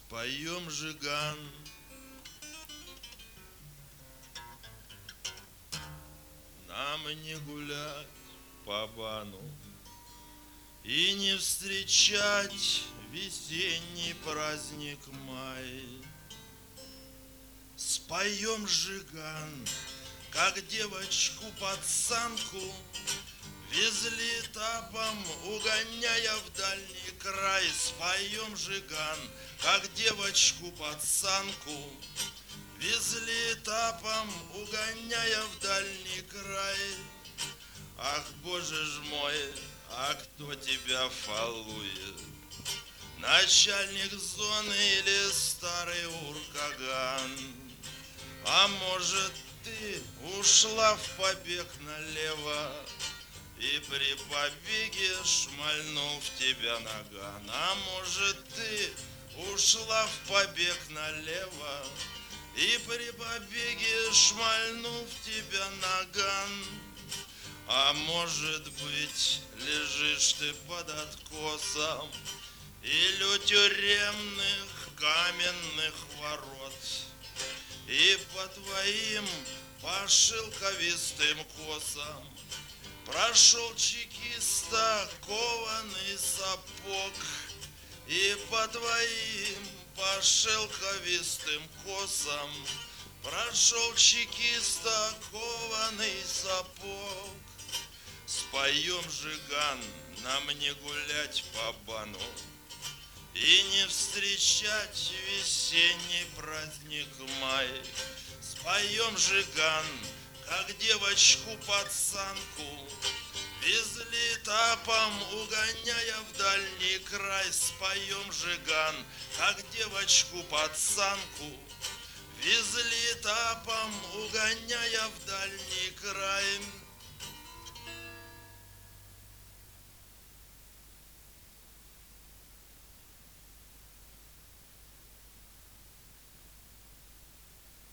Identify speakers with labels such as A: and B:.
A: Споем жиган. Нам не гулять по бану и не встречать весенний праздник май. Споем жиган, как девочку-пацанку везли тапом, угоняя в дальний край. Споем жиган, как девочку-пацанку везли тапом, угоняя в дальний край. Ах, боже ж мой, а кто тебя фалует? Начальник зоны или старый уркаган? А может, ты ушла в побег налево, и при побеге шмальнул в тебя наган? А может, ты ушла в побег налево, и при побеге шмальнул в тебя наган? А может быть, лежишь ты под откосом или у тюремных каменных ворот, и по твоим пошелковистым косам прошел чекиста кованый сапог, и по твоим пошелковистым косам прошел чекиста кованый сапог. Споем жиган, нам не гулять по бану и не встречать весенний праздник май. Споем жиган, как девочку-пацанку везли тапом, угоняя в дальний край. Споем жиган, как девочку-пацанку везли тапом, угоняя в дальний край.